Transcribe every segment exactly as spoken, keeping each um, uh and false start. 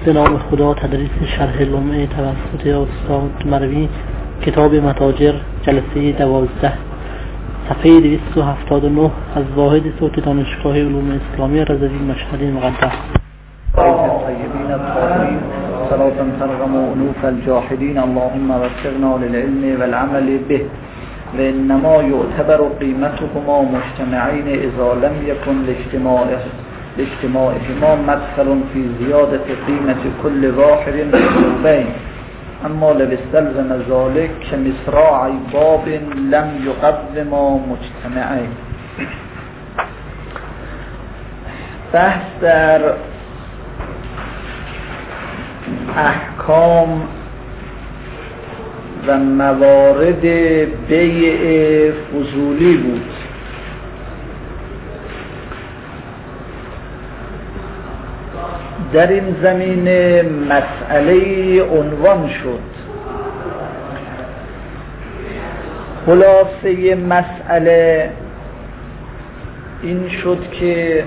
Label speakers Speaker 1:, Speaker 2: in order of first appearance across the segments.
Speaker 1: به نام خدا. تدریس شرح لمعه توسط استاد مروی، کتاب متاجر، جلسه دوازده، صفحه دویست و هفتاد و نه، از واحد صوت دانشگاه علوم اسلامی رضوی مشهد مقدس.
Speaker 2: طیبین الطاهرین صلاة ترغم انوف الجاحدین اللهم وفقنا للعلم والعمل به وانما يعتبر قیمتهما مجتمعین اذا لم يكن لاجتماعهما مدخل في زیادة قیمت كل واحد بین، اما لو استلزم ذلك كمصراع باب لم يقوم مجتمعین. بحث در احکام و موارد بیع فضولی بود. در این زمینه مسئله عنوان شد. خلاصه مسئله این شد که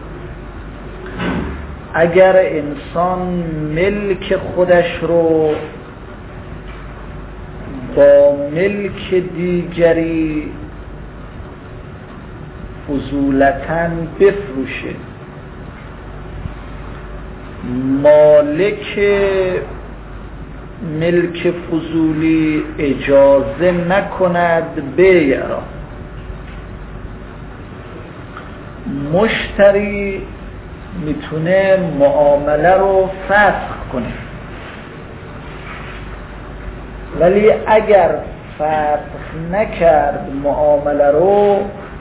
Speaker 2: اگر انسان ملک خودش رو با ملک دیگری فضولتاً بفروشه، مالک ملک فضولی اجازه نکند بیع را، مشتری میتونه معامله رو فسخ کنه. ولی اگر فسخ نکرد معامله رو،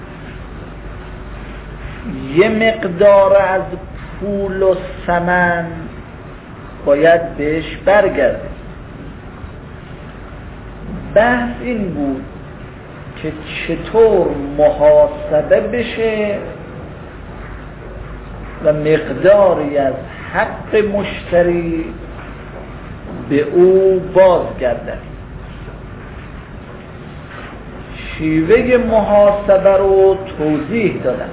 Speaker 2: یه مقدار از پول و ثمن باید بهش برگرده. بحث این بود که چطور محاسبه بشه و مقداری از حق مشتری به او بازگردد. شیوه محاسبه رو توضیح دادم.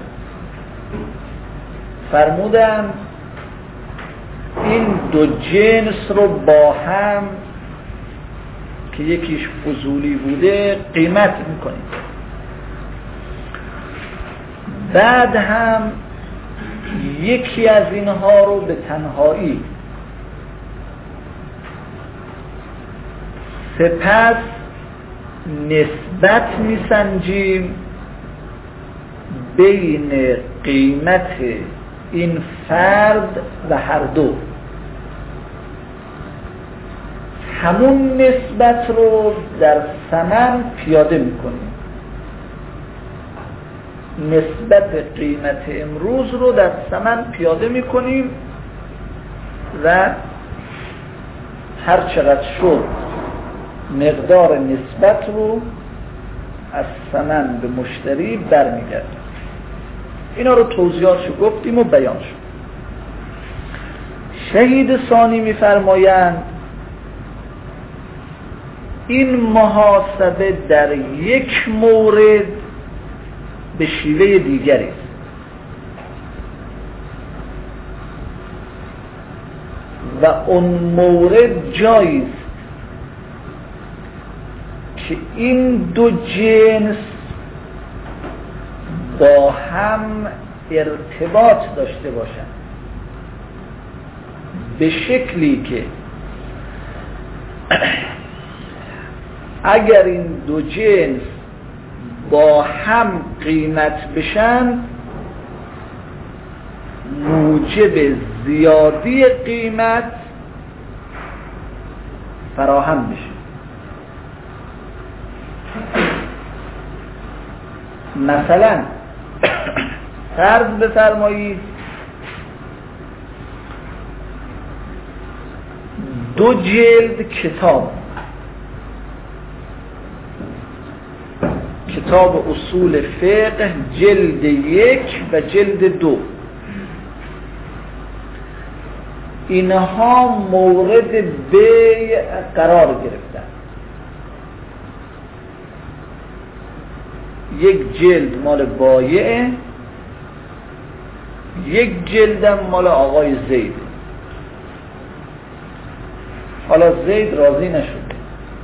Speaker 2: فرمودم این دو جنس رو با هم که یکیش فضولی بوده قیمت میکنیم، بعد هم یکی از اینها رو به تنهایی، سپس نسبت میسنجیم بین قیمت این فرد و هر دو. همون نسبت رو در ثمن پیاده میکنیم. نسبت قیمت امروز رو در ثمن پیاده میکنیم و هر چقدر شد مقدار نسبت رو از ثمن به مشتری برمیگردیم. اینا رو توضیحاتشو گفتیم و بیان شد. شهید ثانی میفرمایند این محاسبه در یک مورد به شیوه دیگری است. و اون مورد جایی است که این دو جنس با هم ارتباط داشته باشند به شکلی که اگر این دو جنس با هم قیمت بشن موجب زیادی قیمت فراهم بشه. مثلا فرض بفرمایید دو جلد کتاب کتاب اصول فقه جلد یک و جلد دو، اینها مورد بیع قرار گرفتن. یک جلد مال بایعه، یک جلدم مال آقای زید. حالا زید راضی نشد،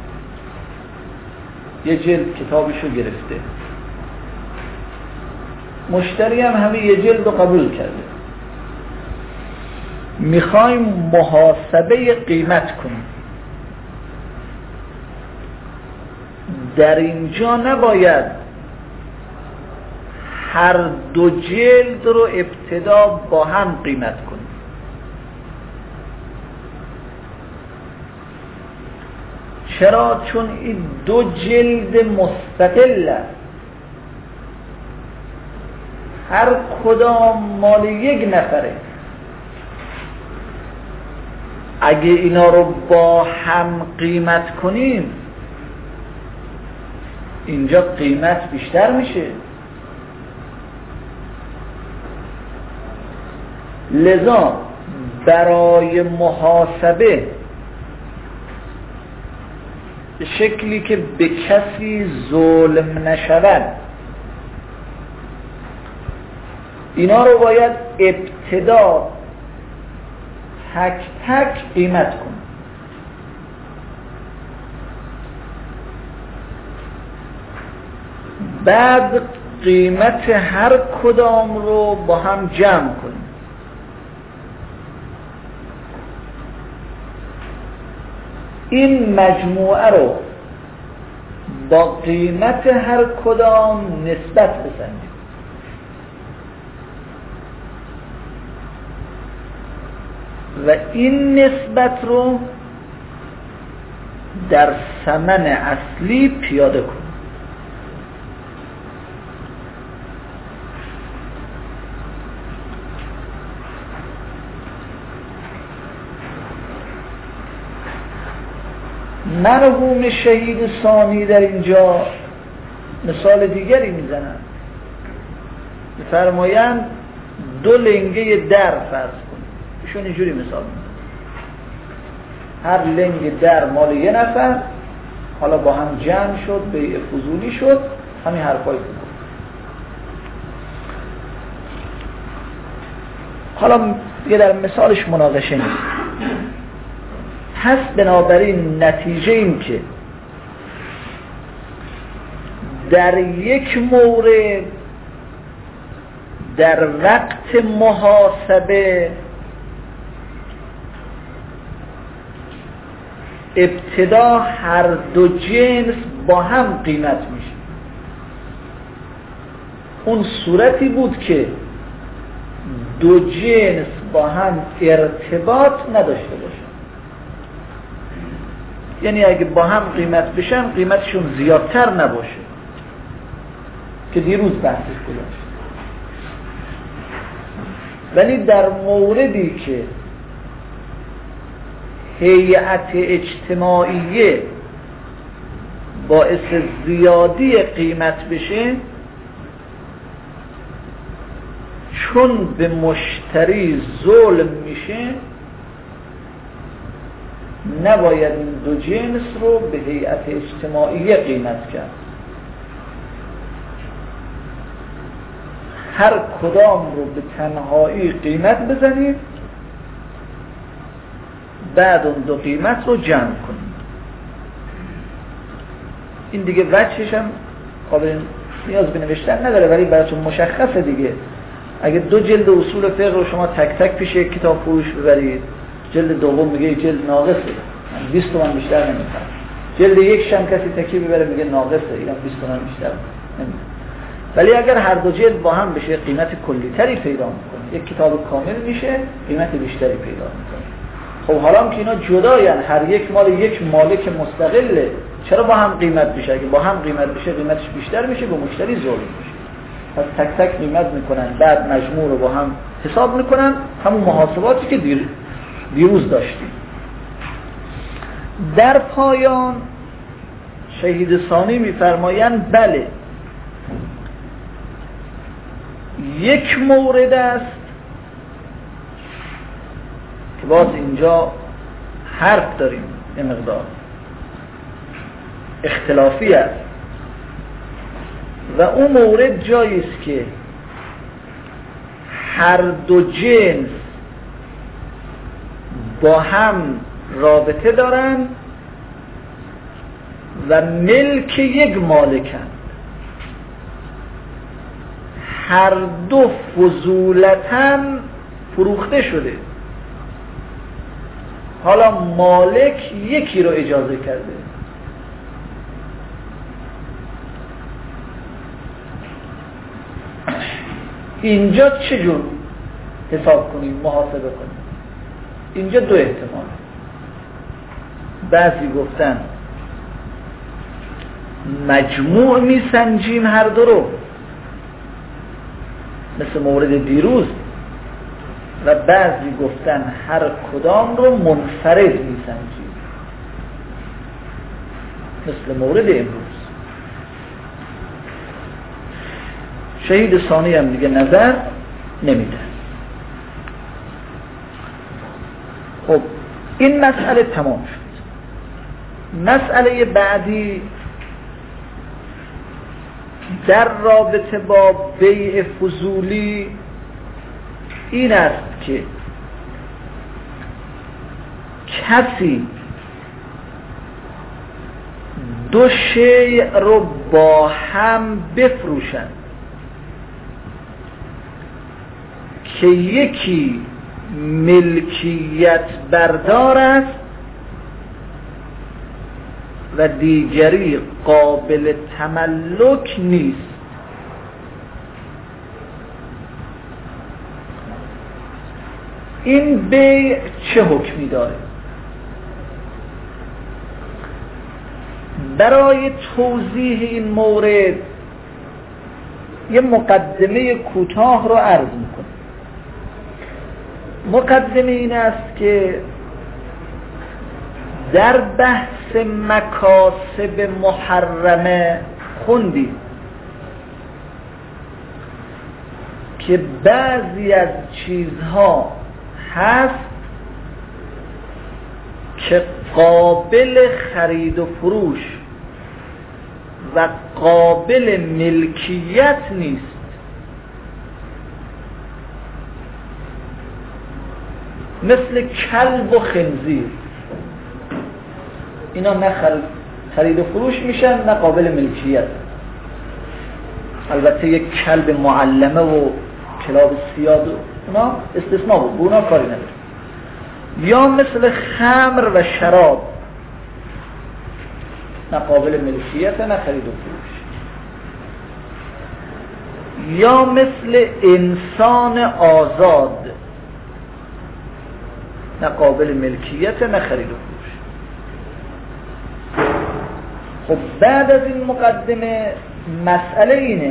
Speaker 2: یه جلد کتابشو گرفته، مشتری هم همه یه جلد رو قبول کرده، میخوایم محاسبه قیمت کنیم. در اینجا نباید هر دو جلد رو ابتدا با هم قیمت کنیم. چرا؟ چون این دو جلد مستقل است، هر کدام مال یک نفره. اگه اینا رو با هم قیمت کنیم اینجا قیمت بیشتر میشه. لذا برای محاسبه به شکلی که به کسی ظلم نشود اینا رو باید ابتدا تک تک قیمت کنیم. بعد قیمت هر کدام رو با هم جمع کنیم. این مجموعه رو با قیمت هر کدام نسبت بزنیم. و این نسبت رو در ثمن اصلی پیاده کنیم. مرحوم شهید ثانی در اینجا مثال دیگری میزنن، میفرمایند دو لنگه در فرض کنید. ایشون اینجوری مثال میزنن هر لنگ در مال یه نفر، حالا با هم جمع شد، بیع فضولی شد، همین حرفای بود. حالا یه در مثالش مناقشه نیست. هست بنابراین نتیجه این که در یک مورد در وقت محاسبه ابتدا هر دو جنس با هم قیمت میشه. اون صورتی بود که دو جنس با هم ارتباط نداشته باشه، یعنی اگه با هم قیمت بشن قیمتشون زیادتر نباشه که دیروز بحثش گذاشت. ولی در موردی که هیئت اجتماعیه باعث زیادی قیمت بشه، چون به مشتری ظلم میشه نباید این دو جنس رو به هیئت اجتماعیه قیمت کرد. هر کدام رو به تنهایی قیمت بزنید، بعد اون دو قیمت رو جمع کنید. این دیگه وجهش هم قابل نیاز به نوشتن نداره، ولی براتون مشخصه دیگه. اگه دو جلد اصول فقه رو شما تک تک پیش یک کتاب فروش ببرید، جلد دوم میگه جلد ناقصه، بیست تومن بیشتر نمیخواد. جلد یک شم کسی تکی ببره میگه ناقصه، اینم بیست تومن بیشتر نمیخواد. ولی اگر هر دو جلد با هم بشه قیمت کلی تری پیدا میکنه، یک کتاب کامل میشه قیمت بیشتری پیدا میکنه. خب حالا که اینا جداین، هر یک مال یک مالک مستقله، چرا با هم قیمت میشه؟ اگه با هم قیمت بشه قیمتش بیشتر میشه، به مشتری ظلم میشه. پس تک تک قیمت میکنن، بعد مجموع رو با هم حساب میکنن، همون محاسباتی که دیر دیروز داشتیم. در پایان شهید ثانی میفرمایند بله، یک مورد است که باز اینجا حرف داریم، یه مقدار اختلافی است و اون مورد جایی است که هر دو جنس با هم رابطه دارن و ملک یک مالکن، هر دو فضولتاً فروخته شده، حالا مالک یکی رو اجازه کرده. اینجا چجور حساب کنیم، محاسبه کنیم؟ اینجا دو احتمال. بعضی گفتن مجموع میسنجیم هر دو رو، مثل مورد دیروز، و بعضی گفتن هر کدام رو منفرد میسنجیم، مثل مورد امروز. شهید ثانی هم دیگه نظر نمیده. خب این مسئله تمام شد. مسئله بعدی در رابطه با بیع فضولی این است که کسی دو شیء رو با هم بفروشند که یکی ملکیت بردار است و دیگری قابل تملک نیست. این بیع چه حکمی داره؟ برای توضیح این مورد یه مقدمه کوتاه رو عرض میکنم. مقدمه این است که در بحث مکاسب محرمه خوندید که بعضی از چیزها هست که قابل خرید و فروش و قابل ملکیت نیست. مثل کلب و خنزیر، اینا نه خرید و فروش میشن نه قابل ملکیت. البته یک کلب معلمه و کلاب سیاد و اونا استثناء بود، اونا کاری نداره. یا مثل خمر و شراب، نه قابل ملکیت نه خرید و فروش. یا مثل انسان آزاد، نه قابل ملکیت نه خرید و فروش. خب بعد از این مقدمه مسئله اینه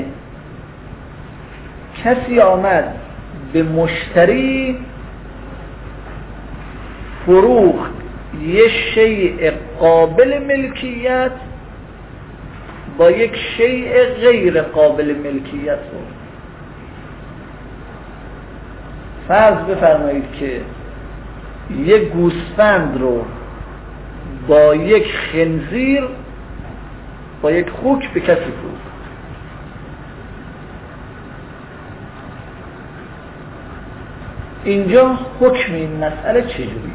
Speaker 2: کسی آمد به مشتری فروخت یه شیء قابل ملکیت با یک شیء غیر قابل ملکیت رو. فرض بفرمایید که یک گوسفند رو با یک خنزیر با یک خوک به کسی فروخت. اینجا حکم این مسئله چجوری؟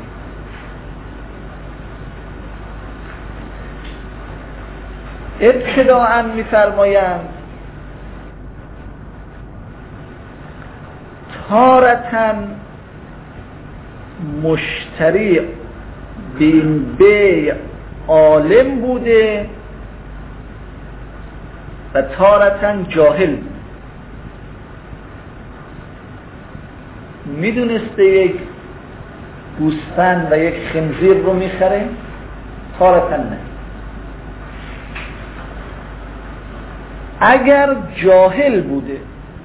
Speaker 2: ابتداءً می‌فرمایند تارةً مشتری به این بیع عالم بوده و تارةً جاهل بوده. میدونسته یک گوسفند و یک خنزیر رو میخره؟ تارةً نه. اگر جاهل بوده،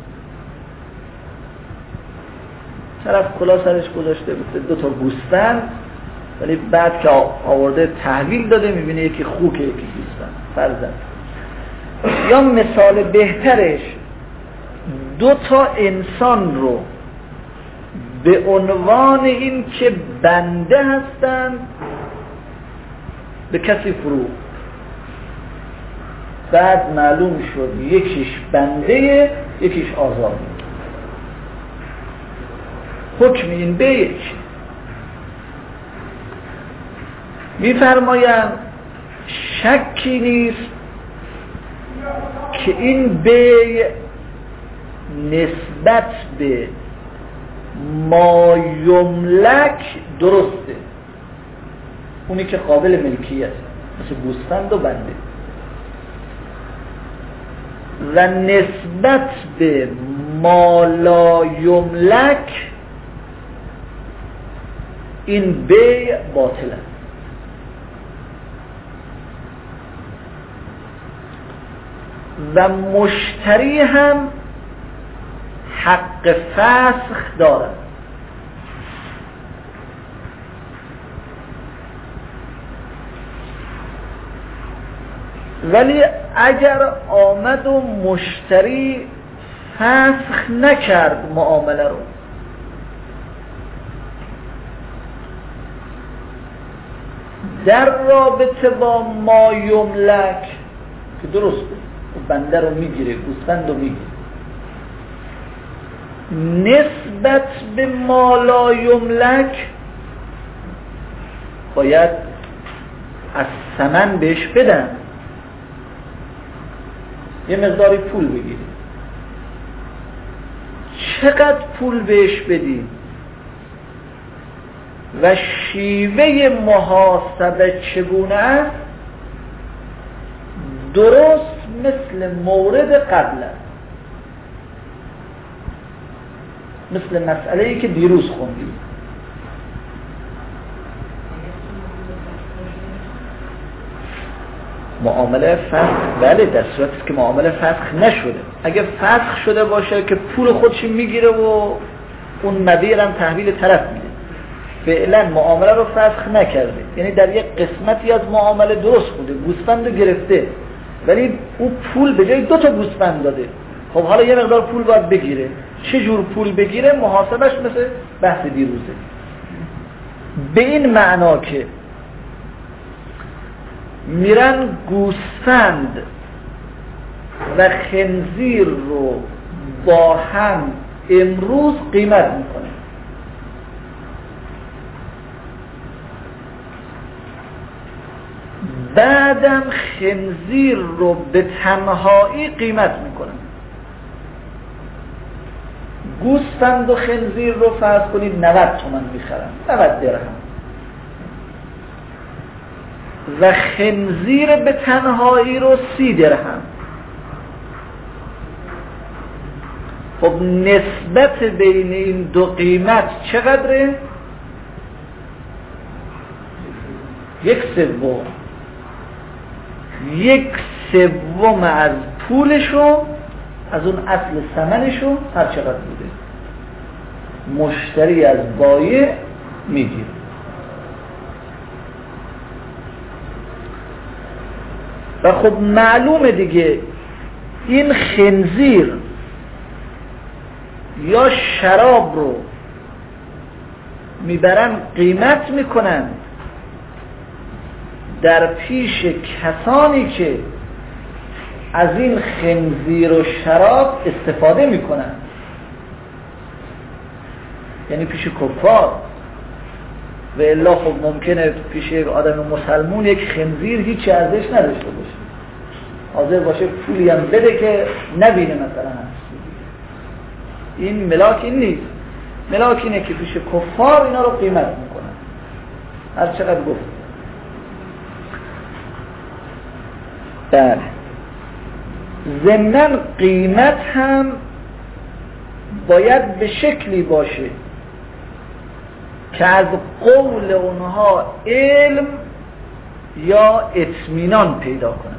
Speaker 2: طرف کلا سرش گذاشته بوده دو تا گوسفند، ولی بعد که آورده تحویل داده میبینه یکی خوکه یکی گوسفند فرضاً. یا مثال بهترش دو تا انسان رو به عنوان این که بنده هستند به کسی فروخت، بعد معلوم شد یکیش بنده یکیش آزاد. حکم این بیع میفرمایند شکی نیست که این بیع نسبت به ما یملک درسته، اونی که قابل ملکیت مثل گوسفند و بنده، و نسبت به ما لا یملک این بیع باطله. و مشتری هم حق فسخ دارد. ولی اگر آمد و مشتری فسخ نکرد معامله رو، در رابطه با ما یملک که درسته بنده رو میگیره، گوسفند رو میگیره، نسبت به ما لا یملک باید از ثمن بهش بدن، یه مقداری پول بگیری. چقدر پول بهش بدی و شیوه محاسبه چگونه است درست مثل مورد قبل است، مثل مسئله‌ای که دیروز خوندیم. معامله فسخ بله در صورتی که معامله فسخ نشده. اگه فسخ شده باشه که پول خودش میگیره و اون مبیع هم تحویل طرف میده، فعلا معامله رو فسخ نکرده، یعنی در یک قسمتی از معامله درست بوده، گوسفند رو گرفته ولی او پول به جای دو تا گوسفند داده. خب حالا یه مقدار پول باید بگیره. چه جور پول بگیره؟ محاسبش مثل بحث دیروزه. به این معنا که میرن گوسفند و خنزیر رو با هم امروز قیمت میکنه، بعدم خنزیر رو به تنهایی قیمت میکنن. گوسفند و خنزیر رو فرض کنید نود تومن میخرن، نود درهم، و خنزیر به تنهایی رو سی درهم. خب نسبت بین این دو قیمت چقدره؟ یک سوم. یک سوم از پولشو، از اون اصل ثمنشو هر چقدر بوده مشتری از بایع میگیره. و خب معلومه دیگه این خنزیر یا شراب رو میبرن قیمت میکنن در پیش کسانی که از این خنزیر و شراب استفاده میکنن، یعنی پیش کفار. و الا خب ممکنه پیش آدم مسلمون یک خنزیر هیچ ارزش نداشته باشه، حاضر باشه پولی هم بده که نبینه مثلا هست. این ملاک این نیست. ملاک اینه که پیش کفار اینا رو قیمت میکنن هر چقدر گفت. بله، ضمناً قیمت هم باید به شکلی باشه که از قول اونها علم یا اطمینان پیدا کنن،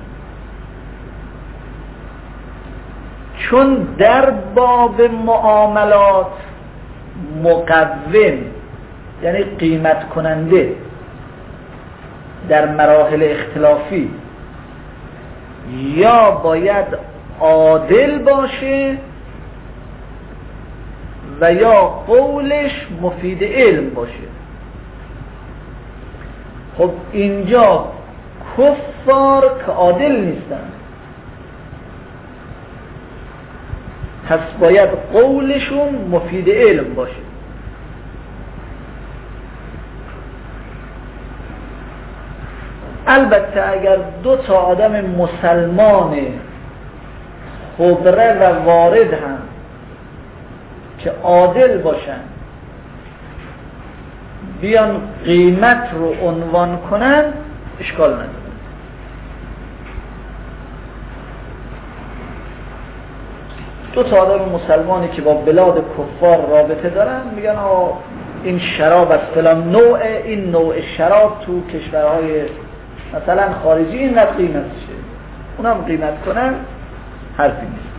Speaker 2: چون در باب معاملات مقوم یعنی قیمت کننده در مراحل اختلافی یا باید عادل باشه و یا قولش مفید علم باشه. خب اینجا کفار که عادل نیستن، پس باید قولشون مفید علم باشه. البته اگر دو تا آدم مسلمان خبره و وارد هم که عادل باشن بیان قیمت رو عنوان کنن اشکال نداره. دو تا آدم مسلمانی که با بلاد کفار رابطه دارن میگن آه این شراب از فلان نوع، این نوع شراب تو کشورهای مثلا خارجی این قدر قیمتشه، اونا هم قیمت کنن، حرفی نیست.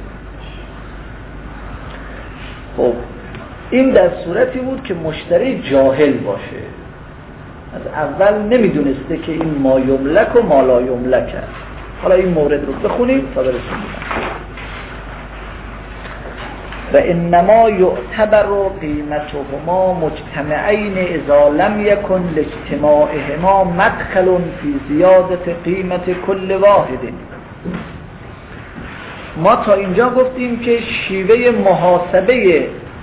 Speaker 2: خب این در صورتی بود که مشتری جاهل باشه، از اول نمیدونسته که این ما یملک و ما لا یملک است. حالا این مورد رو بخونیم تا برسیم. و انما یعتبر قیمتهما مجتمعین اذا لم یکن لاجتماعهما مدخل فی زیادت قیمت کل واحد. ما تا اینجا گفتیم که شیوه محاسبه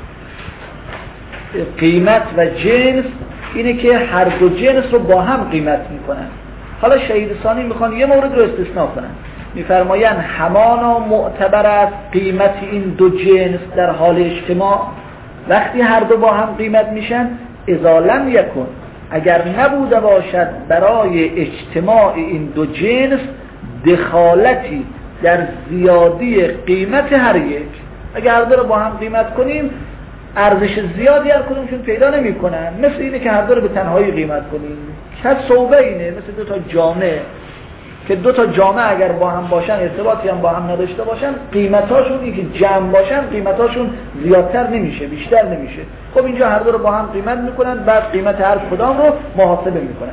Speaker 2: قیمت و جنس اینه که هر دو جنس رو با هم قیمت میکنن. حالا شهید ثانی میخوان یه مورد رو استثناء کنن، میفرمایند همانا معتبر است قیمت این دو جنس در حال اجتماع وقتی هر دو با هم قیمت میشن، اذا لم یکن اگر نبوده باشد برای اجتماع این دو جنس دخالتی در زیادی قیمت هر یک. اگر هر دو رو با هم قیمت کنیم ارزش زیادی هر کدومشون پیدا نمی کنن، مثل اینه که هر دو رو به تنهایی قیمت کنیم. که صوبه اینه، مثل دو تا جامعه که دو تا جامعه اگر با هم باشن ارتباطی هم با هم نداشته باشن، قیمتاشون این که جمع باشن قیمتاشون زیادتر نمیشه، بیشتر نمیشه. خب اینجا هر دو رو با هم قیمت میکنن، بعد قیمت هر کدام رو محاسبه میکنن.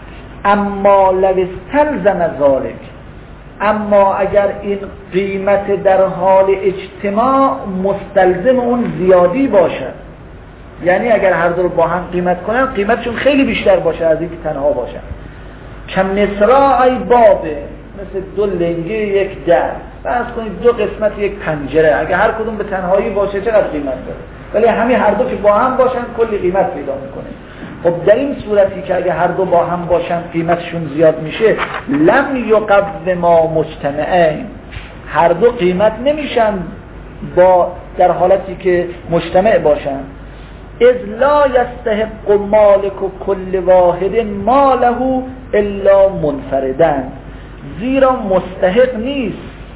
Speaker 2: اما لو استلزم ذلک، اما اگر این قیمت در حال اجتماع مستلزم اون زیادی باشد، یعنی اگر هر دو رو با هم قیمت کنن قیمتشون خیلی بیشتر باشه از اینکه تنها باشن، کم مصراعی بابه، مثل دو لنگه یک در، فرض کنید دو قسمت یک پنجره، اگر هر کدوم به تنهایی باشه چقدر قیمت داره، ولی همین هر دو که با هم باشن کلی قیمت پیدا میکنه. خب در این صورتی که اگر هر دو با هم باشن قیمتشون زیاد میشه، لم یقوم ما مجتمعین، هر دو قیمت نمیشن با در حالتی که مجتمع باشن. اذ لا یستحق مالک کل واحد ماله الا منفردن، زیرا مستحق نیست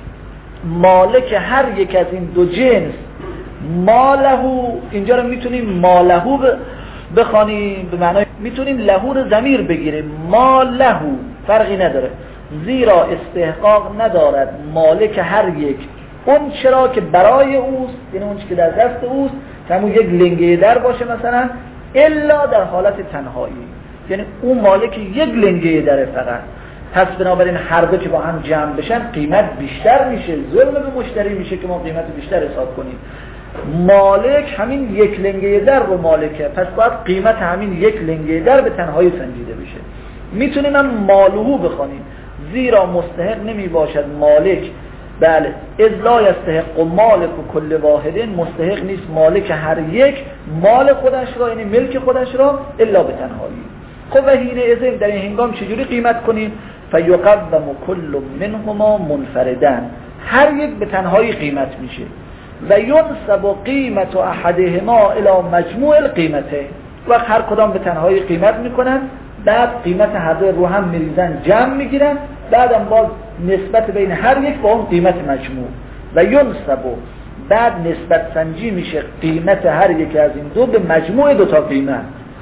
Speaker 2: مالک هر یک از این دو جنس ماله، اینجا رو میتونیم ماله بخوانیم به معنای میتونیم لهو رو ضمیر بگیریم، ماله فرقی نداره، زیرا استحقاق ندارد مالک هر یک اون چرا که برای اوست، یعنی اون که در دست اوست، که همون یک لنگه در باشه مثلا، الا در حالت تنهایی، یعنی اون مالک یک لنگه دره فقط. پس بنابراین هر دو که با هم جمع بشن قیمت بیشتر میشه، ظلم به مشتری میشه که ما قیمت بیشتر حساب کنیم. مالک همین یک لنگه در رو مالکه، پس باید قیمت همین یک لنگه در به تنهایی سنجیده بشه. میتونیم هم مالهو بخوانیم، زیرا مستحق نمی باشد مالک، بله، اذ لا یستحق مالک کل واحد، مستحق نیست مالک هر یک مال خودش را، یعنی ملک خودش را، الا به تنهایی. خب و حین اذن در این هنگام چجوری قیمت کنیم؟ فیقوم کل منهما منفردن، هر یک به تنهایی قیمت میشه. و ینسب قیمت احدهما الی مجموع القیمته، وقت هر کدام به تنهایی قیمت میکنن، بعد قیمت هر دو رو هم میریزن جمع میگیرن، بعدم باز نسبت بین هر یک با اون قیمت مجموع. و ینسب، بعد نسبت سنجی میشه قیمت هر یک از این دو به مجموع دو تا قیمت.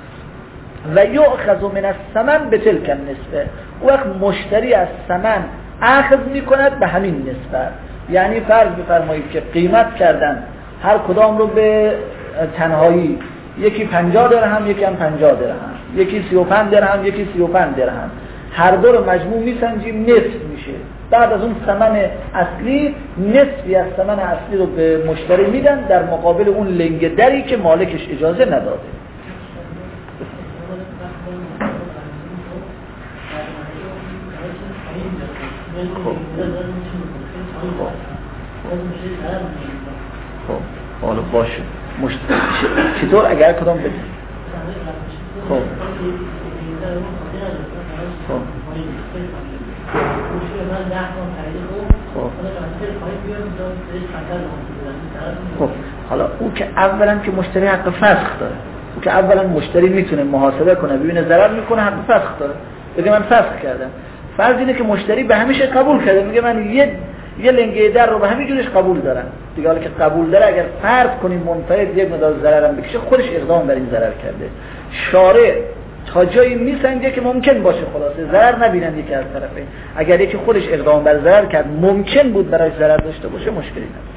Speaker 2: و یؤخذ من الثمن بتلک النسبه، وقت مشتری از ثمن اخذ میکند به همین نسبت. یعنی فرض بفرمایید که قیمت کردن هر کدام رو به تنهایی، یکی پنجاه درهم یکی هم پنجاه درهم، یکی سی و پنج درهم یکی سی و پنج درهم، هر دو رو مجموع میسنجیم نصف میشه. بعد از اون ثمن اصلی نصفی از ثمن اصلی رو به مشتری میدن در مقابل اون لنگه دری که مالکش اجازه نداده. خب خب حالا باشه مشتری چطور اگر کدام بده؟ خب خب خب حالا او که اولا که مشتری حق فسخ داره، او که اولا مشتری میتونه محاسبه کنه ببینه ضرر میکنه حق فسخ داره، بگه من فسخ کردم. فرض اینه که مشتری به همیشه قبول کرده، میگه من یه یه لنگه در رو به همین جورش قبول دارم دیگه. حالا که قبول داره اگر فرض کنیم منفعل یک مقدار ضررم بکشه خودش اقدام بر این ضرر کرده. شارع تا جایی میسنجه که ممکن باشه خلاصه ضرر نبینن یکی از طرفین. اگر یکی خودش اقدام بر ضرر کرد ممکن بود برای ضرر داشته باشه مشکلی نداره.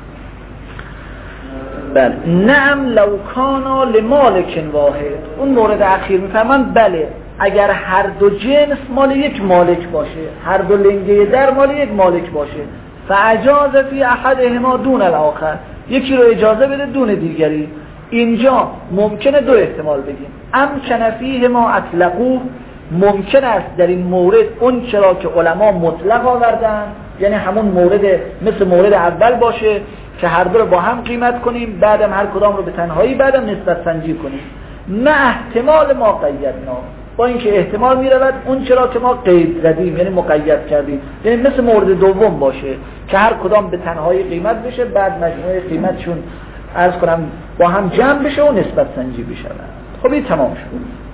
Speaker 2: بله نعم لو کانا لمالک واحد، اون مورد اخیر میفهمن بله اگر هر دو جنس مال یک مالک باشه، هر دو لنگه در مال یک مالک باشه، فاجاز فی احدهما دون الاخر، یکی رو اجازه بده دون دیگری. اینجا ممکنه دو احتمال بگیم، امکن فیه ما اطلقوه، ممکن است در این مورد اون چرا که علما مطلق آوردن، یعنی همون مورد مثل مورد اول باشه که هر دو رو با هم قیمت کنیم، بعدم هر کدام رو به تنهایی بعدم نسبت سنجی کنیم. نه احتمال ما قیدنا، با اینکه احتمال میرود اون چرا که ما قید زدیم یعنی مقید کردیم، یعنی مثل مورد دوم باشه که هر کدام به تنهایی قیمت بشه، بعد مجموعه قیمتشون عرض کنم با هم جمع بشه و نسبت سنجی بشه. خب این تمام شد.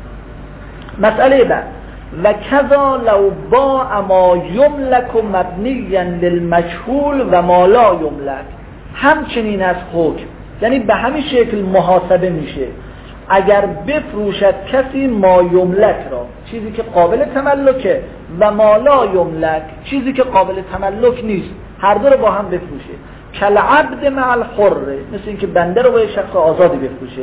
Speaker 2: مسئله بعد و کذا لو باع ما یملک مبنیا للمجهول و ما لا یملک، همچنین از حکم یعنی به همین شکل محاسبه میشه اگر بفروشد کسی ما یملک را، چیزی که قابل تملکه، و ما لا یملک، چیزی که قابل تملک نیست، هر دو رو با هم بفروشه. کالعبد مع الحر، مثل اینکه بنده رو با یک شخص آزادی بفروشه.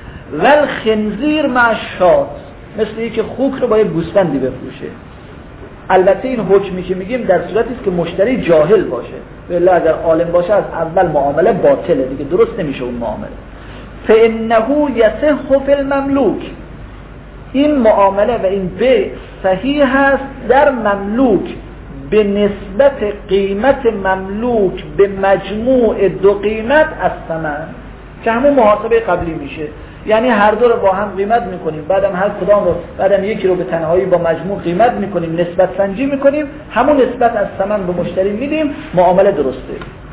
Speaker 2: والخنزیر مع الشاة، مثل اینکه خوک رو با یک گوسفندی بفروشه. البته این حکمی که میگیم در صورتی است که مشتری جاهل باشه، ولی اگر عالم باشه از اول معامله باطله دیگه، درست نمیشه اون معامله. فإنه یصح فی المملوک، این معامله و این بیع صحیح است در مملوک به نسبت قیمت مملوک به مجموع دو قیمت از ثمن، که همون محاسبه قبلی میشه. یعنی هر دو رو با هم قیمت میکنیم، بعدم هر کدام رو بعدم یکی رو به تنهایی با مجموع قیمت میکنیم، نسبت سنجی میکنیم، همون نسبت از ثمن به مشتری میدیم، معامله درسته.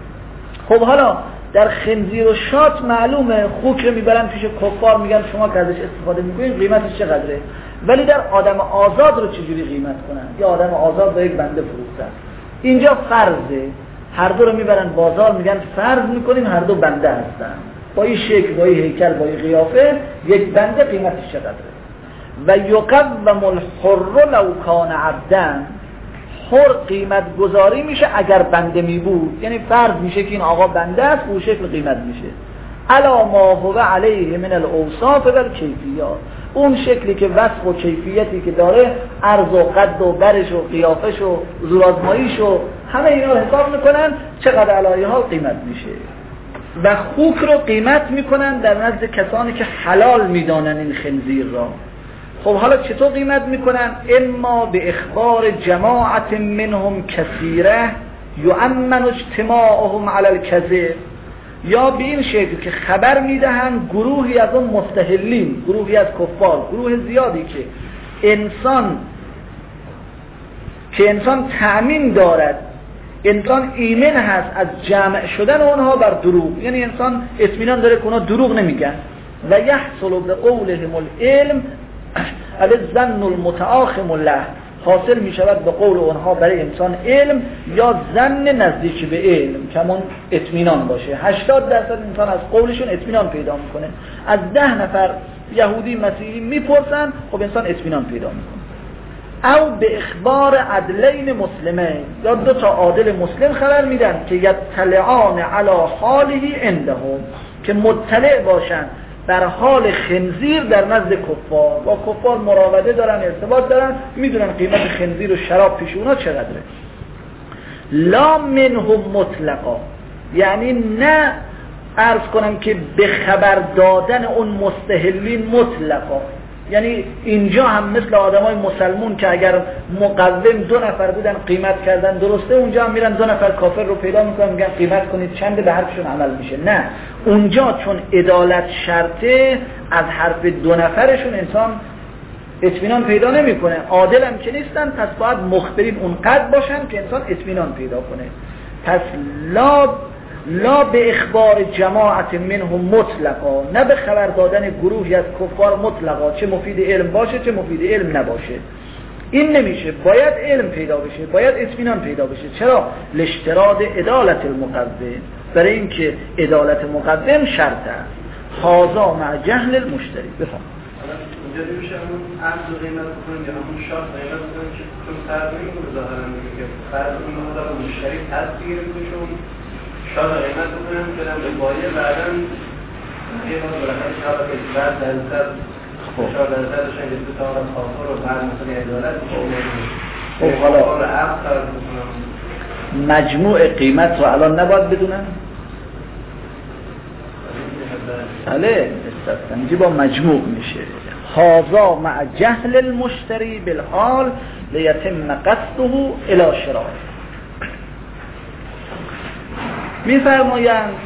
Speaker 2: خب حالا در خنزیر و شات معلومه خوک رو میبرن پیش کفار، میگن شما که ازش استفاده میکنید قیمتش چقدره، ولی در آدم آزاد رو چجوری قیمت کنن؟ یا آدم آزاد با یک بنده فروختن، اینجا فرضه هر دو رو میبرن بازار، میگن فرض میکنیم هر دو بنده هستن، با این شکل، با این هیکل، با این قیافه، یک بنده قیمتش چقدره. و یقوم الحر لو کان عبدا، حر قیمت گذاری میشه اگر بنده می بود، یعنی فرض میشه که این آقا بنده است، او شکل قیمت میشه. الا ما هو علیه من الاوصاف و الکیفیات، اون شکلی که وصف و کیفیتی که داره، عرض و قد و برش و قیافش و زورآزماییش و همه اینا رو حساب میکنن چقدر علایه ها قیمت میشه. و خوک رو قیمت میکنن در نزد کسانی که حلال میدانن این خنزیر را. خب حالا چطور قیمت میکنن؟ اما به اخبار جماعت منهم کثیره یؤمن اجتماعهم علی الکذب، یا به این شکل که خبر میدهن گروهی از اون مستحلین، گروهی از کفار، گروه زیادی که انسان که انسان تأمین دارد، انسان ایمن هست از جمع شدن اونها بر دروغ، یعنی انسان اطمینان داره که اونها دروغ نمیگن. و یحصل بقولهم العلم الظن المتآخم له، حاصل می شود به قول اونها برای انسان علم یا ظن نزدیک به علم، کمون اطمینان باشه. هشتاد درصد انسان از قولشون اطمینان پیدا میکنه. از ده نفر یهودی مسیحی میپرسن، خب انسان اطمینان پیدا میکنه. او به اخبار عدلین مسلمین، یا دو تا عادل مسلم خبر میدن که یطلعان علی حاله عندهم، که مطلع باشن بر حال خنزیر در نزد کفار، با کفار مراوده دارن، ارتباط دارن، میدونن قیمت خنزیر و شراب پیش اونا چقدره. لا منهم مطلقا، یعنی نه عرض کنم که به خبر دادن اون مستحلین مطلقا، یعنی اینجا هم مثل آدمای مسلمون که اگر مقوم دو نفر بودن قیمت کردن درسته، اونجا هم میرن دو نفر کافر رو پیدا میکنن میگن قیمت کنید چنده، به حرفشون عمل میشه. نه، اونجا چون عدالت شرطه، از حرف دو نفرشون انسان اطمینان پیدا نمیکنه. عادل هم که نیستن، پس باید مخبرین اونقدر باشن که انسان اطمینان پیدا کنه. پس لا لا به اخبار جماعت منهم مطلقا، نه به خبر دادن گروهی از کفار مطلقا، چه مفید علم باشه چه مفید علم نباشه. این نمیشه، باید علم پیدا بشه، باید اطمینان پیدا بشه. چرا؟ لاشتراط عدالت المقدم، برای اینکه عدالت مقدم شرط است. هذا مع جهل المشتری. بفهم
Speaker 3: اونجا نمیشه همون عرض و قیمت بکنیم یا همون شارت قیمت بکنیم که چون فرض نمیکنه ظاهرا میگه فرض اون مقدار مشتری پس بگیره بکنشون شارت قیمت بکنیم بدم به بایه بعدا یه بار برخواه شارت که بعد درصد شارت درصد داشتن که دو تا آقا کافر و بعد مثلا عدالت
Speaker 2: خب حالا
Speaker 3: عقد فرض بکنم
Speaker 2: مجموع قیمت رو الان نباید بدونن؟ بله استثنا اینجا با مجموع میشه. هذا مع جهل المشتری بالحال لیتم قصده الی شراء. میفرمایند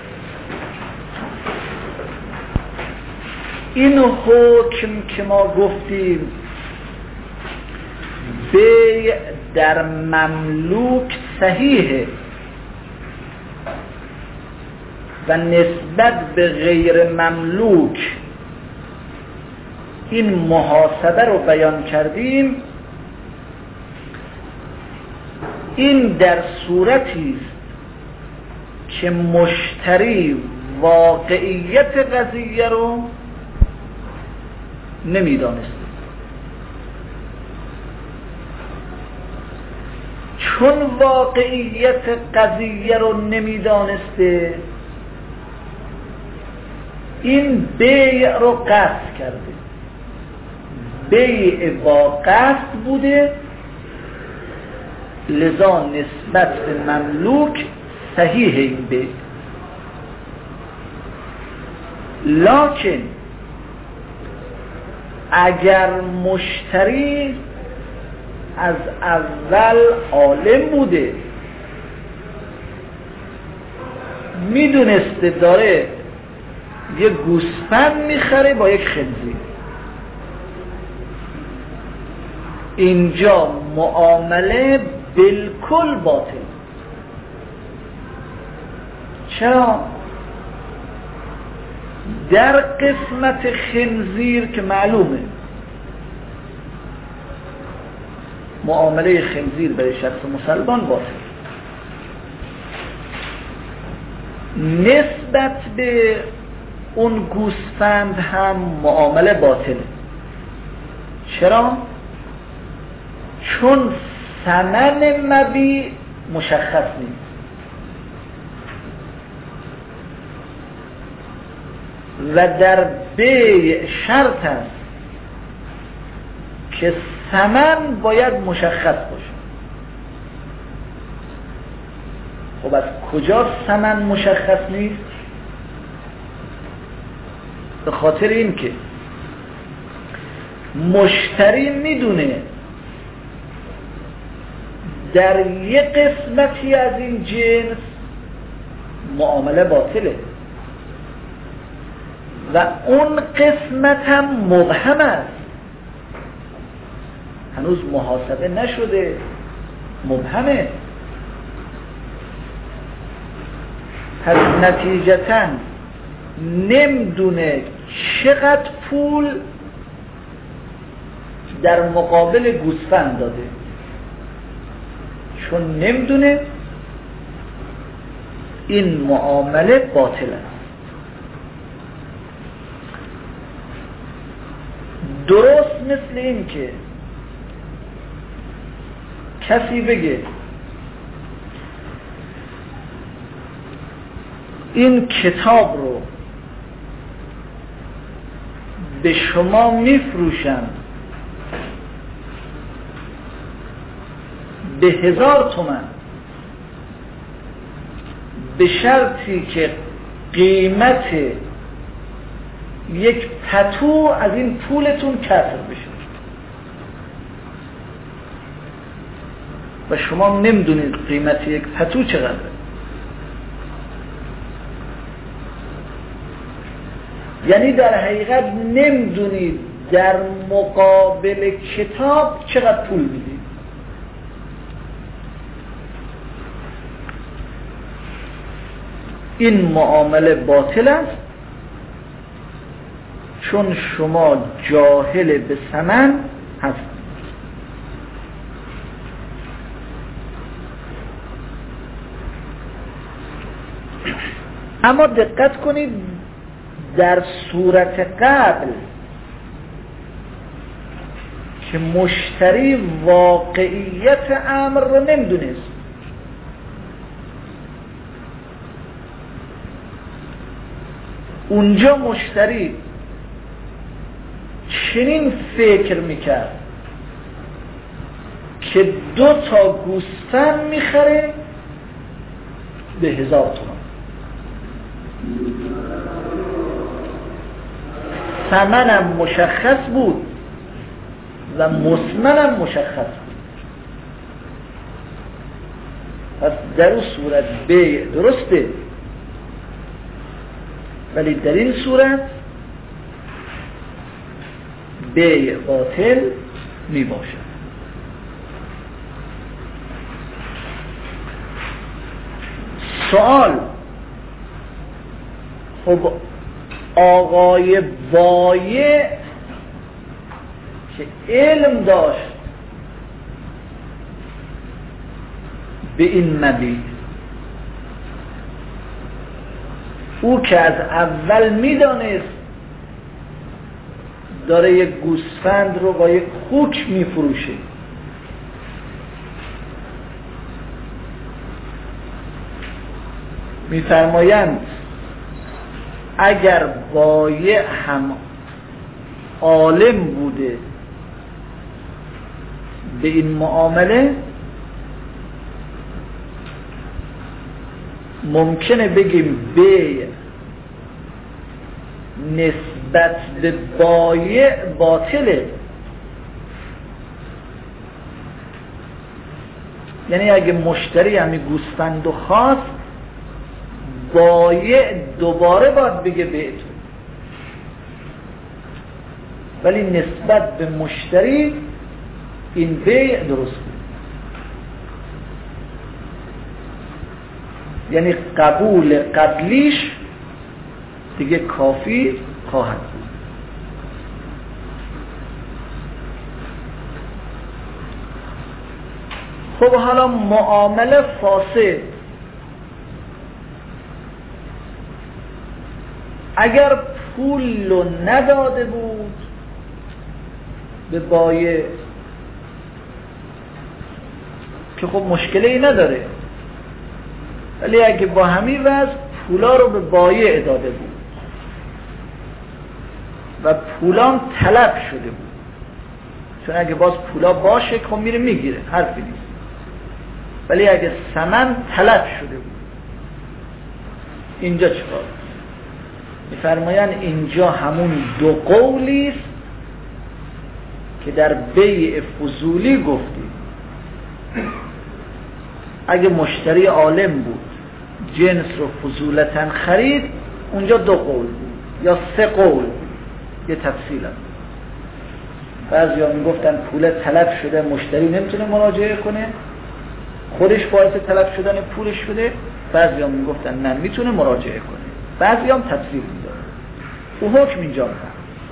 Speaker 2: این حکم که ما گفتیم بیع در مملوک صحیحه و نسبت به غیر مملوک این محاسبه رو بیان کردیم. این در صورتی است که مشتری واقعیت قضیه رو نمیدانست. چون واقعیت قضیه رو نمیدانسته، این بیع رو قصد کرده. بیع با قصد بوده، لذا نسبت به مملوک صحیح این بیع. لکن اگر مشتری از اول عالم بوده، میدونسته داره یه گوسفند میخره با یک خنزیر، اینجا معامله بالکل باطل. چرا؟ در قسمت خنزیر که معلومه معامله خنزیر برای شخص مسلمان باطل، نسبت به اون گوسفند هم معامله باطله. چرا؟ چون ثمن مبیع مشخص نیست و در بیع شرط است که ثمن باید مشخص باشه. خب از کجا ثمن مشخص نیست؟ به خاطر این که مشتری میدونه در یک قسمتی از این جنس معامله باطله و اون قسمت هم مبهم است، هنوز محاسبه نشده، مبهمه. پس نتیجتاً نمیدونه چقدر پول در مقابل گوسفند داده. چون نمیدونه این معامله باطل است. درست مثل این که کسی بگه این کتاب رو به شما میفروشم به هزار تومن به شرطی که قیمت یک پتو از این پولتون کسر بشه و شما نمیدونید قیمت یک پتو چقدره. یعنی در حقیقت نمیدونید در مقابل کتاب چقدر پول میدید؟ این معامله باطل است، چون شما جاهل به ثمن هستید. اما دقت کنید، در صورت قبل که مشتری واقعیت امر رو نمیدونست، اونجا مشتری چنین فکر میکرد که دو تا گوسفند میخره به هزار تومان، ثمنم مشخص بود و مسمنم مشخص بود. پس در اون صورت بیع درسته، ولی در این صورت بیع باطل می باشد. سوال: خب آقای بایع که علم داشت به این مبیع، او که از اول میدانست داره یک گوسفند رو با یک خوک میفروشه، میفرمایند اگر بایع هم عالم بوده به این معامله، ممکنه بگیم بیع نسبت به بایع باطله. یعنی اگه مشتری همین گوسفندو خواست، بایع دوباره باید بگه بیعتون، ولی نسبت به مشتری این بیع درست بود. یعنی قبول قبلیش دیگه کافی خواهد بود. خب حالا معامله فاسد، اگر پول رو نداده بود به بایع که خب مشکلی نداره، ولی اگه با همین وضع پولا رو به بایع داده بود و پولام طلب شده بود، چون اگه باز پولا باشه خب میره میگیره، حرفی نیست، ولی اگه ثمن طلب شده بود، اینجا چیکار؟ میفرمایند اینجا همون دو قولی است که در بیع فضولی گفتیم. اگه مشتری عالم بود جنس رو فضولتاً خرید، اونجا دو قول بود یا سه قول، یه تفصیل هست. بعضی ها میگفتن پول طلب شده، مشتری نمیتونه مراجعه کنه، خودش باعث طلب شدن پولش شده. بعضی ها میگفتن نه، میتونه مراجعه کنه. بعضی هم تفصیل میداره. او حکم اینجا میدن.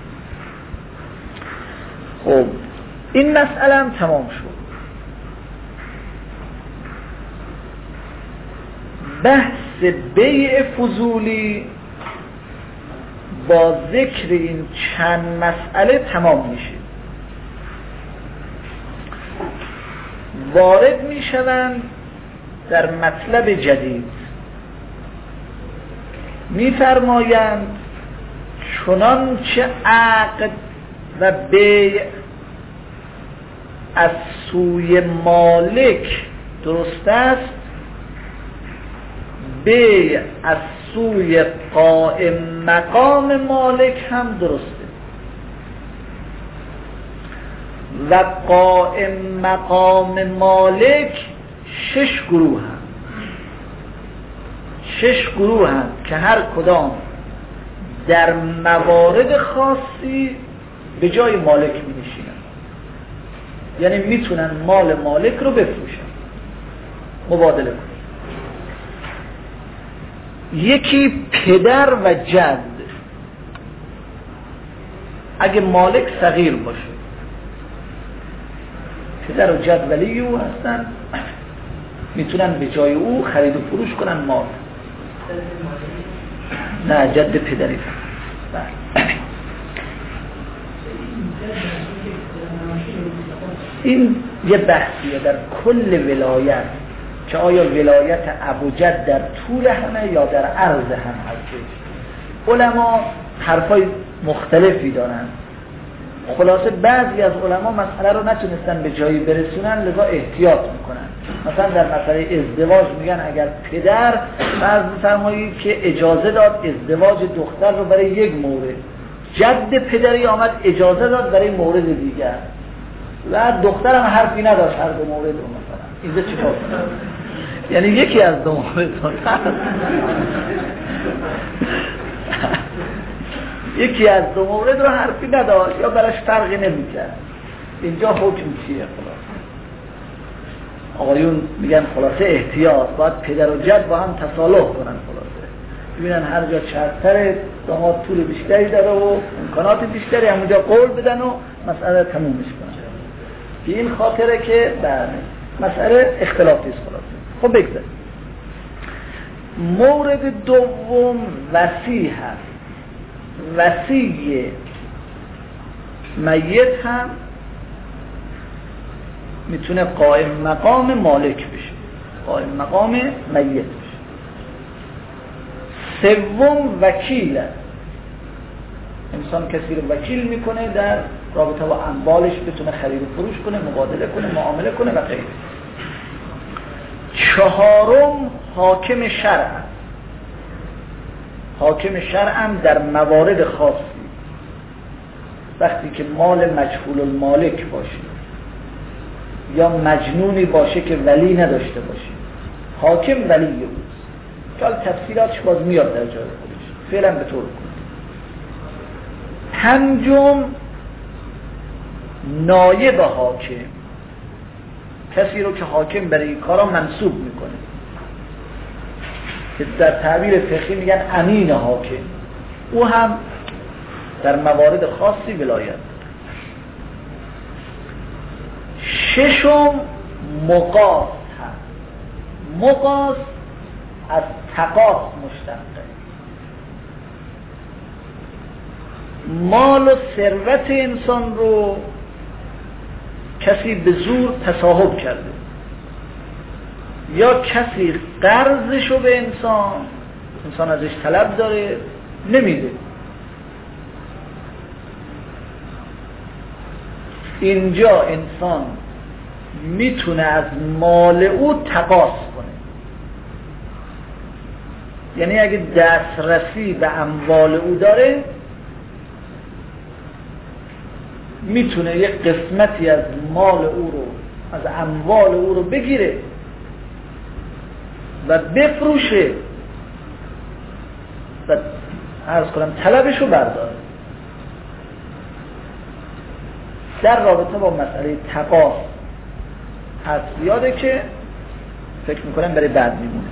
Speaker 2: خب این مسئله هم تمام شد. بحث بیع فضولی با ذکر این چند مسئله تمام میشه. وارد میشوند در مطلب جدید. میفرمایند چنانچه عقد و بیع از سوی مالک درست است، بیع از سوی قائم مقام مالک هم درسته. و قائم مقام مالک شش گروه هم شش گروه هم که هر کدام در موارد خاصی به جای مالک می نشینن، یعنی میتونن مال مالک رو بفروشن، مبادله کنن. یکی پدر و جد، اگه مالک صغیر باشه، پدر و جد ولی او هستن، میتونن به جای او خرید و فروش کنن مال. نه، جد پدری. این یه بحثیه در کل ولایت که آیا ولایت ابوجد در طول همه یا در عرض هم هستش. علما حرفای مختلفی دارن. خلاصه بعضی از علما مسئله رو نتونستن به جایی برسونن، لذا احتیاط میکنن. مثلا در مسئله ازدواج میگن اگر پدر فرض بفرمایید که اجازه داد ازدواج دختر رو برای یک مورد، جد پدری آمد اجازه داد برای مورد دیگر و دخترم حرفی نداشت هر دو مورد رو، مثلا اینجا چیکار کنن؟ یعنی یکی از دو مورد یکی از دو مورد رو حرفی نداشت یا براش فرقی نمیکرد. اینجا حکم چیه؟ خلاصه آقایون میگن خلاصه احتیاط، باید پدر و جد با هم تصالح کنن. خلاصه ببینن هر جا چرتره داماد طول بیشتری داره و امکانات بیشتری، همونجا قول بدن و مسئله تمومش کنن. به این خاطره که بله مسئله اختلافی است. خلاصه خب بگذاریم. مورد دوم وصی هست. وصی میت هم میتونه قائم مقام مالک بشه، قائم مقام میت بشه. سوم وکیل، انسان کسی رو وکیل میکنه در رابطه با اموالش، بتونه خرید و فروش کنه، مبادله کنه، معامله کنه و غیره. چهارم حاکم شرع. حاکم شرع هم در موارد خاصی، وقتی که مال مجهول المالک باشه یا مجنونی باشه که ولی نداشته باشه، حاکم ولی اوست. که حال تفصیلاتش باز میاد در جای خودش، فعلا به طور کلی. پنجم نایب حاکم، کسی رو که حاکم برای این کارا منصوب میکنه، که در تعبیر فقهی میگن امین حاکم. او هم در موارد خاصی ولایت داره. ششم مقاص هست. مقاص از تقاص مشتقه، مال و ثروت انسان رو کسی به زور تصاحب کرده یا کسی قرضشو به انسان، انسان ازش طلب داره نمیده، اینجا انسان میتونه از مال او تقاص کنه. یعنی اگه دسترسی به اموال او داره، میتونه یک قسمتی از مال او رو، از اموال او رو بگیره و بفروشه و عرض کنم طلبش رو برداره. در رابطه با مسئله تقاص حرف زیاده که فکر میکنم برای بعد میمونه.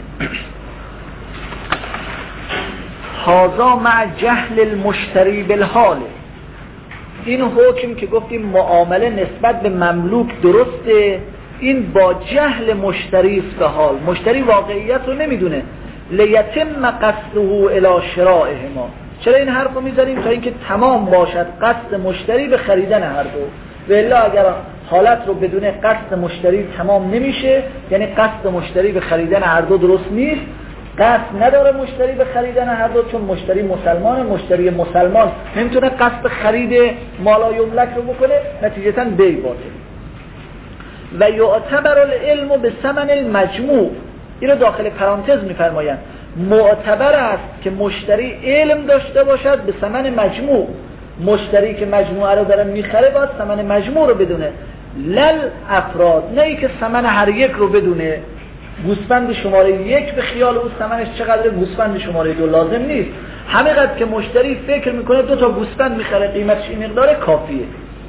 Speaker 2: هذا مع جهل المشتری بالحال. این حکم که گفتیم معامله نسبت به مملوک درسته، این با جهل مشتری است به حال. مشتری واقعیت رو نمیدونه. لیتم قصده الی شرائهما. چرا این حرف رو میذاریم؟ تا اینکه تمام باشد قصد مشتری به خریدن هر دو. و الا اگر حالت رو بدون قصد مشتری تمام نمیشه، یعنی قصد مشتری به خریدن هر دو درست نیست، قصد نداره مشتری به خریدن هر دو، چون مشتری مسلمانه، مشتری مسلمان نمیتونه قصد خرید مالا یملک رو بکنه، نتیجتاً بی باطل. و یعتبر العلم به ثمن المجموع. این رو داخل پرانتز میفرمایند معتبر است که مشتری علم داشته باشد به ثمن مجموع. مشتری که مجموعه رو داره میخره باید ثمن مجموع رو بدونه، لل افراد، نه ای که ثمن هر یک رو بدونه. گوسفند شماره یک به خیال او ثمنش چقدره، گوسفند شماره دو لازم نیست. همینقدر که مشتری فکر میکنه دو تا گوسفند میخره قیمتش این مقدار کافیه.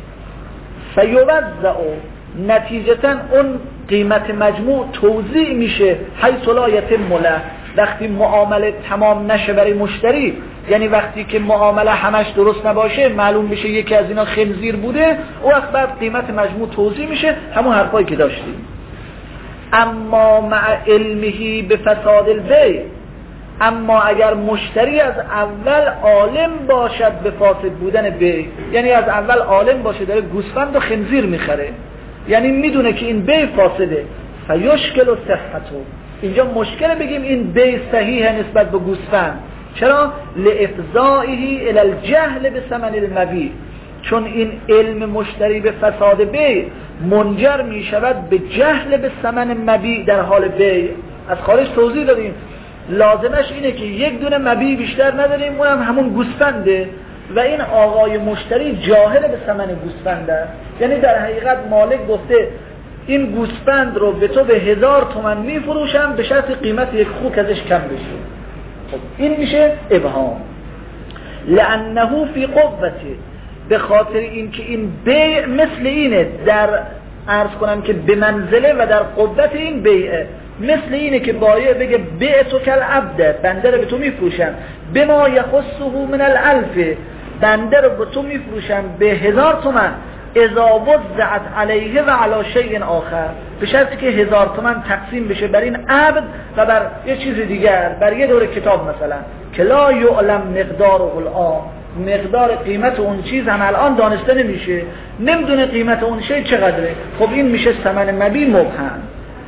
Speaker 2: فیوزع نتیجتا اون قیمت مجموع توزیع میشه حیث لا یتم له، وقتی معامله تمام نشه برای مشتری، یعنی وقتی که معامله همش درست نباشه معلوم بشه یکی از اینا خنزیر بوده، او وقت بعد قیمت مجموع توزیع میشه، همون حرفایی که داشتیم. اما مع علمه به فساد البیع، اما اگر مشتری از اول عالم باشد به فاسد بودن بیع، یعنی از اول عالم باشه داره گوسفند و خنزیر میخره، یعنی میدونه که این بیع فاسده، فیشکل و صحتو، اینجا مشکل بگیم این بیع صحیحه نسبت به گوسفند. چرا؟ لافضائه الی الجهل به ثمن المبیع، چون این علم مشتری به فساد بیع منجر می شود به جهل به ثمن مبیع در حال بیع. از خارج توضیح دادیم لازمش اینه که یک دونه مبیع بیشتر نداریم، اونم همون گوسفنده و این آقای مشتری جاهل به ثمن گوسفنده، یعنی در حقیقت مالک گفته این گوسفند رو به تو به هزار تومن می فروشم به شرط قیمت یک خوک ازش کم بشه. خب این میشه ابهام. لانه فی قوته، به خاطر اینکه این بیع مثل اینه، در عرض کنم که به منزله و در قوت این بیعه، مثل اینه که بایع بگه بیع تو کل عبده، بنده رو به تو میفروشم به ما یخصه من الالف، بنده رو به تو میفروشم به هزار تومن، اذا وزعت علیه و علی شیء آخر، به شرطی که هزار تومن تقسیم بشه بر این عبد و بر یه چیز دیگر، بر یه دور کتاب مثلا، که لا یعلم مقدار الان، مقدار قیمت اون چیز هم الان دانسته نمیشه، نمیدونه قیمت اون شی چقدره. خب این میشه ثمن مبیع مبهم.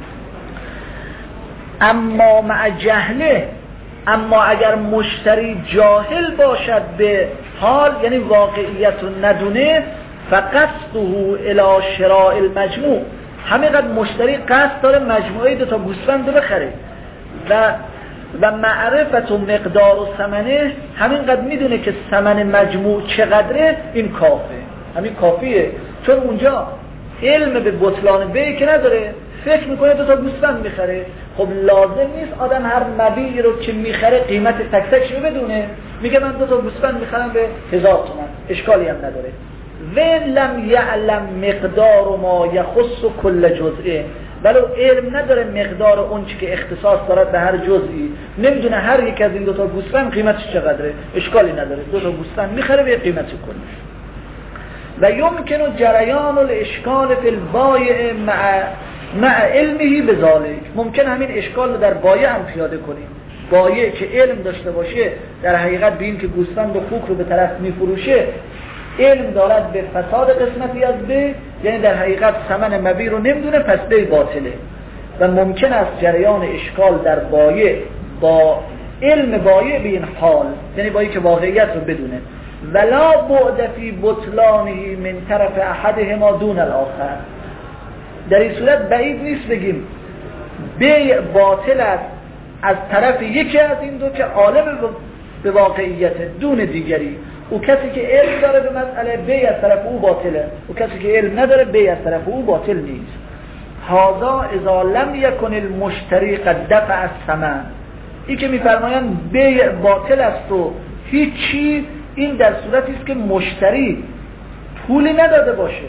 Speaker 2: اما مع جهله، اما اگر مشتری جاهل باشد به حال، یعنی واقعیت رو ندونه، فقصده الی شراء المجموع، همینقدر مشتری قصد داره مجموعه دو تا گوسفند رو بخره و و معرفت و مقدار و ثمنه، همینقدر میدونه که ثمن مجموع چقدره، این کافه، همین کافیه، چون اونجا علم به بطلان بیع که نداره، فکر میکنه دو تا گوسفند میخره. خب لازم نیست آدم هر مبیعی رو که میخره قیمت تک تکش رو بدونه، میگه من دو تا گوسفند میخرم به هزار تومان، اشکالی هم نداره. و لم یعلم مقدار ما یخص کل جزئه، ولو علم نداره مقدار اون چی که اختصاص دارد به هر جزئی، نمیدونه هر یک از این دو تا گوسفند قیمتش چقدره، اشکالی نداره، دو تا گوسفند میخره به قیمت کنه. و یمکن جریان الاشکال فی البایع مع مع علمه بذالک، ممکن همین اشکال رو در بایع هم پیاده کنیم. بایع که علم داشته باشه در حقیقت به این که گوسفند و خوک رو به طرف میفروشه، علم دارد به فساد قسمتی از بیع، یعنی در حقیقت ثمن مبیع رو نمیدونه، پس بیع باطله. و ممکن است جریان اشکال در بایع با علم بایع به این حال، یعنی بایع که واقعیت رو بدونه، ولا بعد فی بطلانه من طرف احدهما دون الاخر، در این صورت بعید نیست بگیم بیع باطل است از طرف یکی از این دو که عالم به واقعیت دون دیگری. او کسی که علم داره به مسئله بیع از طرف او باطله، او کسی که علم نداره بیع از طرف او باطل نیست. هذا اذا لم یکن المشتری قد دفع الثمن، این که میفرمایند بیع باطل است و هیچی، این در صورتی است که مشتری پولی نداده باشه،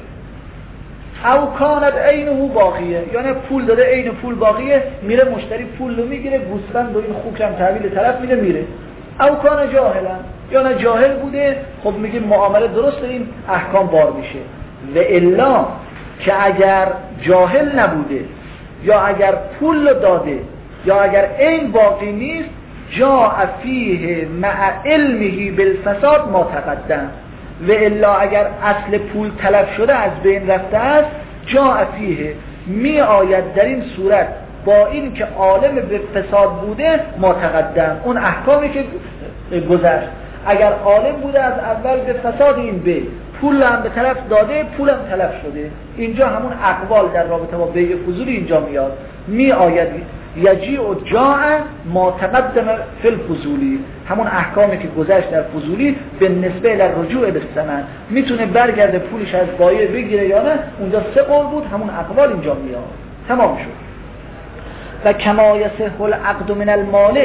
Speaker 2: او کانت عینه باقیه، یعنی پول داده عین پول باقیه، میره مشتری پول رو میگیره، گوسفند و این خوک هم تحویل طرف میده میره. او کان جاهلا، یا نه جاهل بوده، خب میگیم معامله درست، این احکام بار میشه. و الا که اگر جاهل نبوده یا اگر پول داده یا اگر عین باقی نیست، جاء فیه مع علمه بالفساد ما تقدم، و الا اگر اصل پول تلف شده از بین رفته است، جاء فیه می آید در این صورت با این که عالم به فساد بوده ما تقدم، اون احکامی که گذشت. اگر عالم بوده از اول به فساد این بیع، پول هم به طرف داده، پول هم تلف شده، اینجا همون اقوال در رابطه با بیع فضولی اینجا میاد، می آید یجیع و جاء ما تقدم فی الفضولی، همون احکامی که گذشت در فضولی به نسبه لرجوع به ثمن، میتونه برگرده پولش از بایع بگیره یا نه، اونجا سه قول بود، همون اقوال اینجا میاد، تمام شد. و کما یصح العقد من المالک،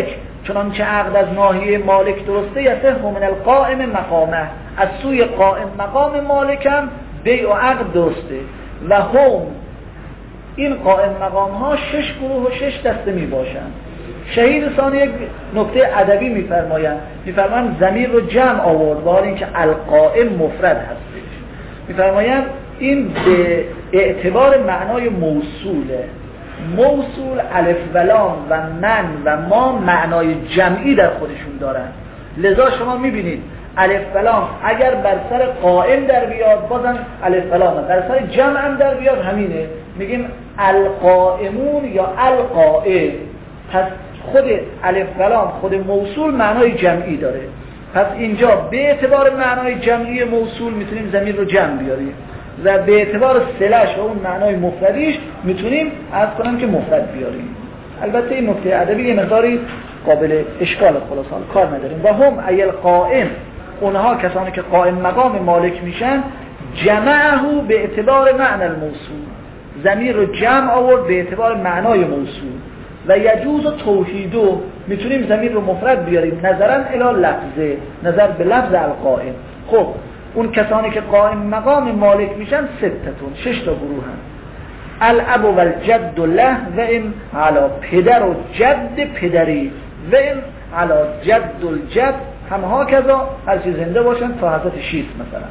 Speaker 2: چنانچه عقد از ناحیه مالک درسته یصح من القائم مقامه، از سوی قائم مقام مالکم بیع و عقد درسته. و هم این قائم مقام ها شش گروه و شش دسته می باشند. شهید ثانی یک نکته ادبی میفرمایند، میفرمایند ضمیر رو جمع آورد با اینکه القائم مفرد هستش. میفرمایند این به اعتبار معنای موصوله. موصول الف و لام و من و ما معنای جمعی در خودشون دارن. لذا شما میبینید الف و لام اگر بر سر قائم در بیاد بازم الف و لام، بر سر جمع هم در بیاد همینه، میگیم القائمون یا القائم. پس خود الف و لام خود موصول معنای جمعی داره. پس اینجا به اعتبار معنای جمعی موصول میتونیم ضمیر رو جمع بیاریم و به اعتبار صله‌اش و اون معنای مفردیش میتونیم عرض کنم که مفرد بیاریم. البته این نکته ادبی یه مقداری قابل اشکال خلاصان کار نداریم. و هم ایل قائم، اونها کسانی که قائم مقام مالک میشن، جمعه به اعتبار معنی الموصول، ضمیر رو جمع آورد به اعتبار معنای موصول. و یجوز و توحیدو، میتونیم ضمیر رو مفرد بیاریم نظرا الی لفظه، نظر به لفظ القائم. خب اون کسانی که قائم مقام مالک میشن ستتون، شش تا گروه هم. الاب و الجد له و این علا، پدر و جد پدری و این علا جد الجد هم ها کذا، هر چیز زنده باشن تا حضرت شیست مثلا.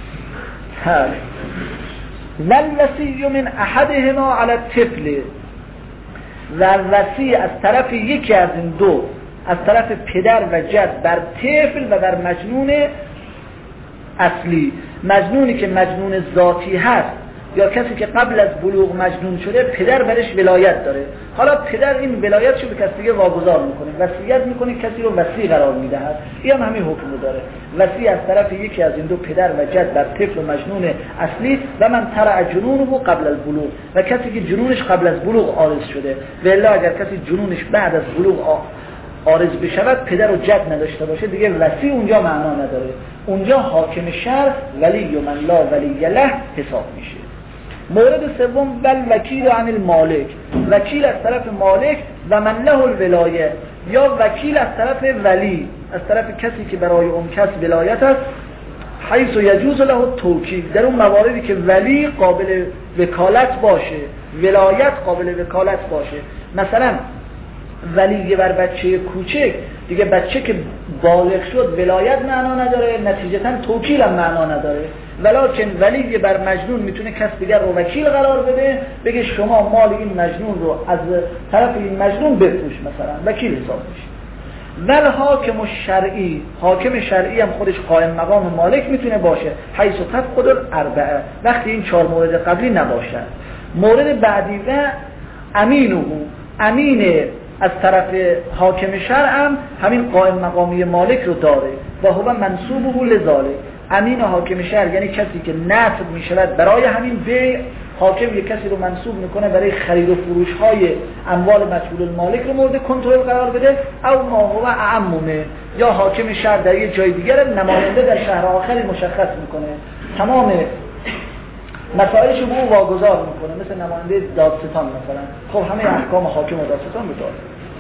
Speaker 2: والوصی من احدهما علی الطفل، و وصی از طرف یکی از این دو، از طرف پدر و جد بر طفل و بر مجنون اصلی. مجنونی که مجنون ذاتی هست یا کسی که قبل از بلوغ مجنون شده، پدر برش ولایت داره. حالا پدر این ولایتشو به کسی دیگه واگذار میکنه، وصیت میکنه، کسی رو وصی قرار میدهد. این هم همین حکم رو داره. وصی از طرف یکی از این دو، پدر و جد بر طفل و مجنون اصلی. و من ترع جنونه قبل البلوغ، و کسی که جنونش قبل از بلوغ عارض شده. و الا اگر کسی جنونش بعد از بلوغ عارض بشود، پدر و جد نداشته باشه، دیگه وصی اونجا معنا نداره. اونجا حاکم شرع ولی و من لا ولی له حساب میشه. مورد سوم بل وکیل عن المالک، وکیل از طرف مالک و من له الولایه، یا وکیل از طرف ولی، از طرف کسی که برای اون کس ولایت است. حیث یجوز له التوکیل، در اون مواردی که ولی قابل وکالت باشه، ولایت قابل وکالت باشه. مثلا ولی بر بچه کوچک، دیگه بچه که بالغ شد ولایت معنا نداره، نتیجتا توکیل هم معنا نداره. ولکن ولی بر مجنون میتونه کس دیگر رو وکیل قرار بده، بگه شما مال این مجنون رو از طرف این مجنون بفروش، مثلا وکیل حساب میشه. ول حاکم الشرعی، حاکم شرعی هم خودش قائم مقام مالک میتونه باشه. حیث تفقد الاربعه، وقتی این چهار مورد قبلی نباشه. مورد بعدی و امینه، امین از طرف حاکم شرع هم همین قائم مقامی مالک رو داره. و هو منصوبه لذالک، امین حاکم شرع یعنی کسی که نصب می شود برای همین بیع. حاکم یک کسی رو منصوب میکنه برای خرید و فروش های اموال مجهول المالک رو مورد کنترل قرار بده. او ما هو اعممه، یا حاکم شرع در یک جای دیگر نماینده در شهر آخری مشخص میکنه، تمام مسائلش رو به او واگذار میکنه، مثل نماینده دادستان مثلا. خب همه احکام حاکم و دادستان رو داره.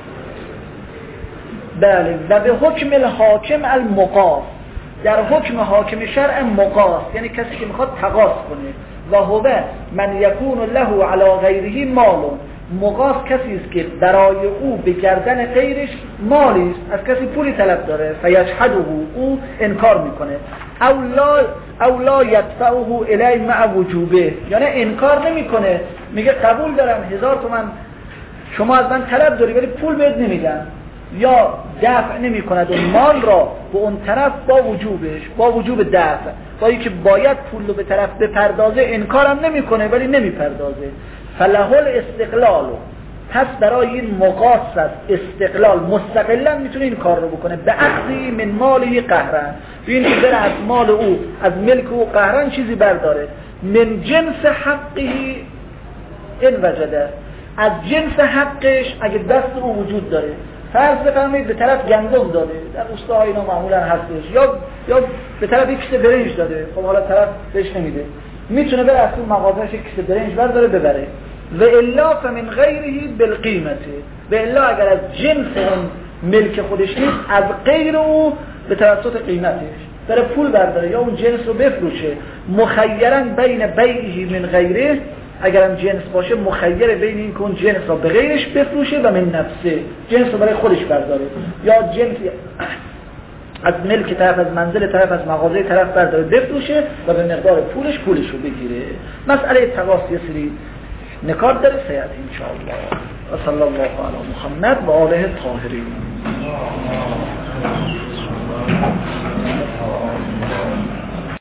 Speaker 2: بله. و به حکم الحاکم المقاس، در حکم حاکم شرع مقاس یعنی کسی که میخواد تقاس کنه. و هو من یکون له علی غیره مال، مقاس کسی است که برای او به گردن غیرش مالی است، از کسی پولی طلب داره. فیجحده، او انکار میکنه. او لا او لا یدفعه الی مع وجوبه، یعنی انکار نمیکنه، میگه قبول دارم هزار تومان شما از من طلب داری ولی پول بهت نمیدم، یا دفع نمی کند اون مال را به اون طرف با وجوبش، با وجوب دفع، با اینکه باید پول رو به طرف بپردازه انکارم نمی کنه ولی نمی پردازه. فله الاستقلال، پس برای این مقاس است استقلال، مستقلا میتونه این کار رو بکنه. به اخذی من مالی قهرن، این که بره از مال او، از ملک او قهرن چیزی برداره. من جنس حقی این وجده، از جنس حقش اگه دست او وجود داره. فرض بفرمایید به طرف گندم داده، در روستاهای اینا معمولا هستش، یا یا به طرف یک کیسه برنج داده. خب حالا طرف بهش نمیده، میتونه بره از اون مغازه‌اش یک کیسه برنج برداره ببره. و الا فمن غیره بالقیمت، و الا اگر از جنس اون ملک خودش نیست، از غیر او به توسط قیمتش داره پول برداره یا اون جنس رو بفروشه، مخیراً بین بیعه من غیره، اگرم جنس باشه مخیر بین این که اون جنس رو به غیرش بفروشه و من نفسه، جنس رو برای خودش برداره یا جنس از ملک طرف، از منزل طرف، از مغازه طرف برداره بفروشه و به مقدار پولش پولش رو بگیره. مسئله تقاص یه سری نکات داره سیاد انشاءالله. و صلی الله علی محمد و آله الطاهرین.